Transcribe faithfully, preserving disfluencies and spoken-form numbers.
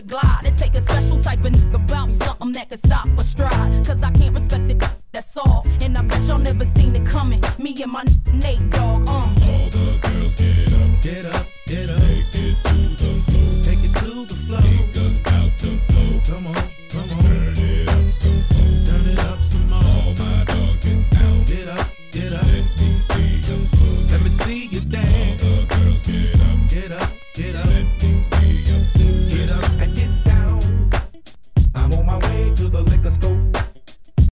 glide. It take a special type of nigga about something that can stop a stride. Cause I can't respect it, that's all. And I bet y'all never seen it coming. Me and my Nate, dog.